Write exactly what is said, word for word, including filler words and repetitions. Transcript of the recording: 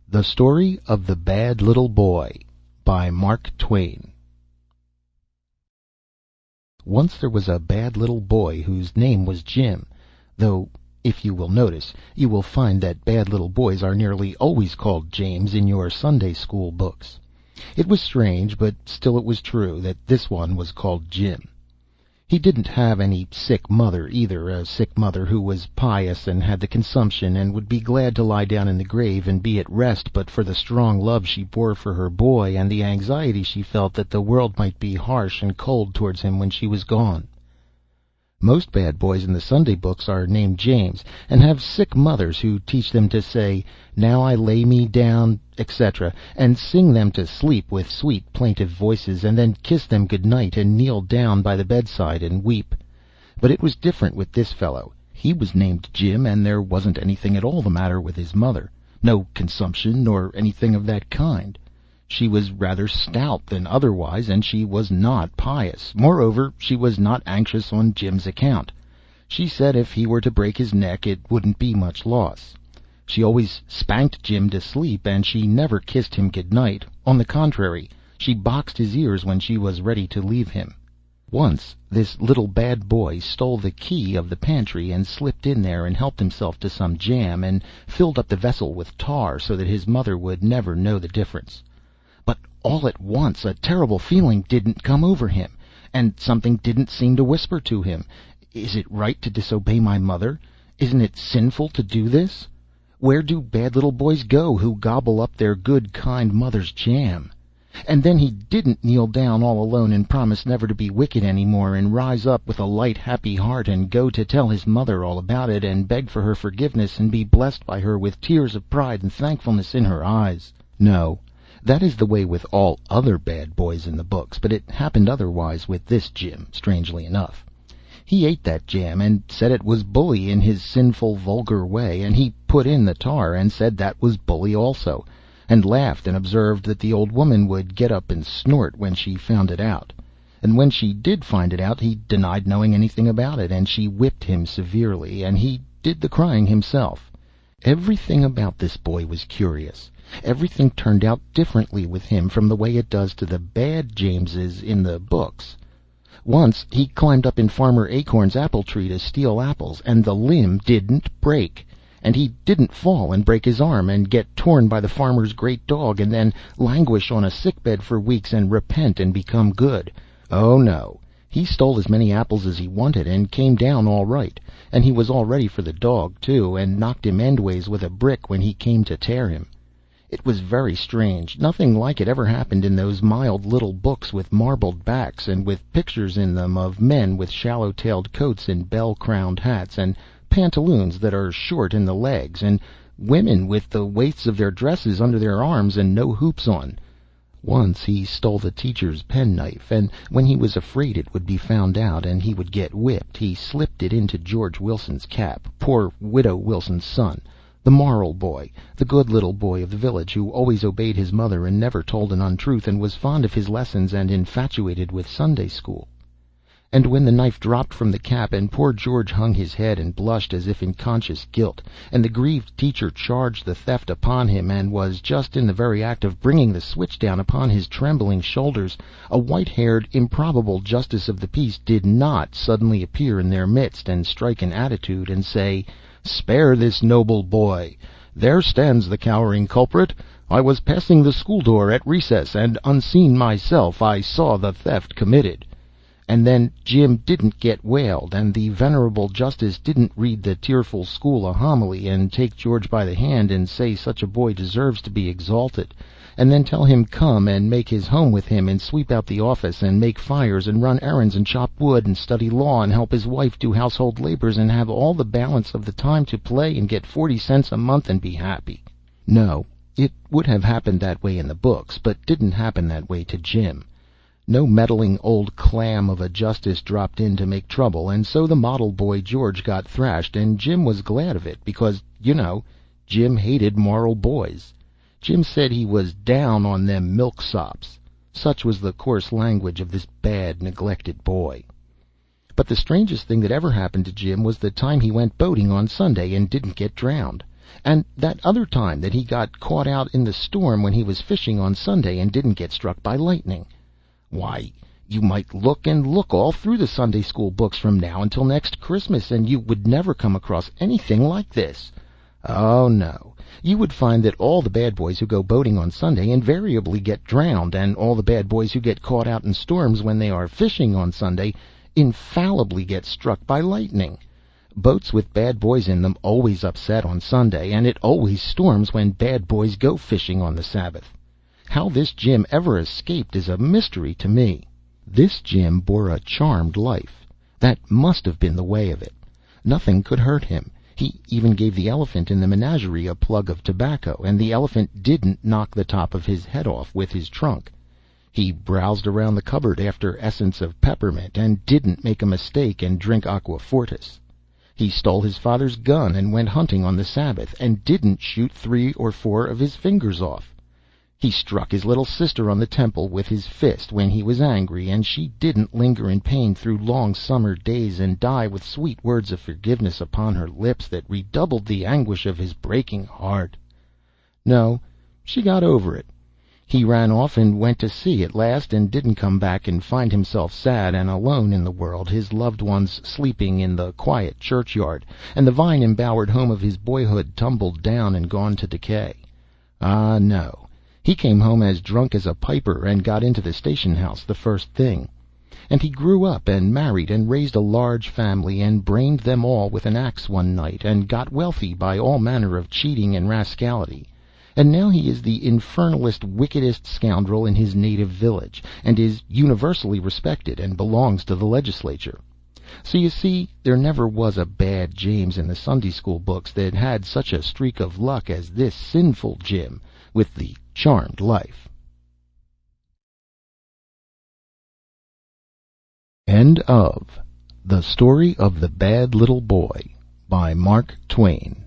The Story of the Bad Little Boy by Mark Twain. Once there was a bad little boy whose name was Jim, though, if you will notice, you will find that bad little boys are nearly always called James in your Sunday school books. It was strange, but still it was true, that this one was called Jim. He didn't have any sick mother either, a sick mother who was pious and had the consumption and would be glad to lie down in the grave and be at rest but for the strong love she bore for her boy and the anxiety she felt that the world might be harsh and cold towards him when she was gone. Most bad boys in the Sunday books are named James, and have sick mothers who teach them to say, "Now I lay me down," et cetera, and sing them to sleep with sweet plaintive voices, and then kiss them good night and kneel down by the bedside and weep. But it was different with this fellow. He was named Jim, and there wasn't anything at all the matter with his mother, no consumption nor anything of that kind. She was rather stout than otherwise, and she was not pious. Moreover, she was not anxious on Jim's account. She said if he were to break his neck it wouldn't be much loss. She always spanked Jim to sleep, and she never kissed him good night. On the contrary, she boxed his ears when she was ready to leave him. Once this little bad boy stole the key of the pantry and slipped in there and helped himself to some jam, and filled up the vessel with tar so that his mother would never know the difference. But all at once a terrible feeling didn't come over him, and something didn't seem to whisper to him, "Is it right to disobey my mother? Isn't it sinful to do this? Where do bad little boys go who gobble up their good, kind mother's jam?" And then he didn't kneel down all alone and promise never to be wicked any more, and rise up with a light, happy heart, and go to tell his mother all about it, and beg for her forgiveness, and be blessed by her with tears of pride and thankfulness in her eyes. No. That is the way with all other bad boys in the books, but it happened otherwise with this Jim, strangely enough. He ate that jam and said it was bully in his sinful, vulgar way, and he put in the tar and said that was bully also, and laughed and observed that the old woman would get up and snort when she found it out. And when she did find it out, he denied knowing anything about it, and she whipped him severely, and he did the crying himself. Everything about this boy was curious. Everything turned out differently with him from the way it does to the bad Jameses in the books. Once he climbed up in Farmer Acorn's apple tree to steal apples, and the limb didn't break, and he didn't fall and break his arm and get torn by the farmer's great dog, and then languish on a sickbed for weeks and repent and become good. Oh no, he stole as many apples as he wanted, and came down all right, and he was all ready for the dog too, and knocked him endways with a brick when he came to tear him. It was very strange. Nothing like it ever happened in those mild little books with marbled backs, and with pictures in them of men with shallow-tailed coats and bell-crowned hats, and pantaloons that are short in the legs, and women with the waists of their dresses under their arms and no hoops on. Once he stole the teacher's penknife, and when he was afraid it would be found out and he would get whipped, he slipped it into George Wilson's cap, poor Widow Wilson's son, the moral boy, the good little boy of the village, who always obeyed his mother and never told an untruth, and was fond of his lessons and infatuated with Sunday school. And when the knife dropped from the cap, and poor George hung his head and blushed as if in conscious guilt, and the grieved teacher charged the theft upon him, and was just in the very act of bringing the switch down upon his trembling shoulders, a white-haired, improbable justice of the peace did not suddenly appear in their midst, and strike an attitude, and say, "Spare this noble boy. There stands the cowering culprit. I was passing the school door at recess, and unseen myself I saw the theft committed." And then Jim didn't get whaled, and the venerable justice didn't read the tearful school a homily, and take George by the hand and say such a boy deserves to be exalted, and then tell him come and make his home with him, and sweep out the office, and make fires, and run errands, and chop wood, and study law, and help his wife do household labors, and have all the balance of the time to play, and get forty cents a month and be happy. No, it would have happened that way in the books, but didn't happen that way to Jim. No meddling old clam of a justice dropped in to make trouble, and so the model boy George got thrashed, and Jim was glad of it, because, you know, Jim hated moral boys. Jim said he was down on them milksops. Such was the coarse language of this bad, neglected boy. But the strangest thing that ever happened to Jim was the time he went boating on Sunday and didn't get drowned. And that other time that he got caught out in the storm when he was fishing on Sunday and didn't get struck by lightning. Why, you might look and look all through the Sunday school books from now until next Christmas, and you would never come across anything like this. Oh, no. You would find that all the bad boys who go boating on Sunday invariably get drowned, and all the bad boys who get caught out in storms when they are fishing on Sunday infallibly get struck by lightning. Boats with bad boys in them always upset on Sunday, and it always storms when bad boys go fishing on the Sabbath. How this Jim ever escaped is a mystery to me. This Jim bore a charmed life. That must have been the way of it. Nothing could hurt him. He even gave the elephant in the menagerie a plug of tobacco, and the elephant didn't knock the top of his head off with his trunk. He browsed around the cupboard after essence of peppermint, and didn't make a mistake and drink aqua fortis. He stole his father's gun and went hunting on the Sabbath, and didn't shoot three or four of his fingers off. He struck his little sister on the temple with his fist when he was angry, and she didn't linger in pain through long summer days and die with sweet words of forgiveness upon her lips that redoubled the anguish of his breaking heart. No, she got over it. He ran off and went to sea at last, and didn't come back and find himself sad and alone in the world, his loved ones sleeping in the quiet churchyard, and the vine-embowered home of his boyhood tumbled down and gone to decay. Ah, no. He came home as drunk as a piper, and got into the station house the first thing. And he grew up and married and raised a large family, and brained them all with an axe one night, and got wealthy by all manner of cheating and rascality. And now he is the infernalest, wickedest scoundrel in his native village, and is universally respected, and belongs to the legislature. So you see, there never was a bad James in the Sunday school books that had such a streak of luck as this sinful Jim with the charmed life. End of The Story of the Bad Little Boy by Mark Twain.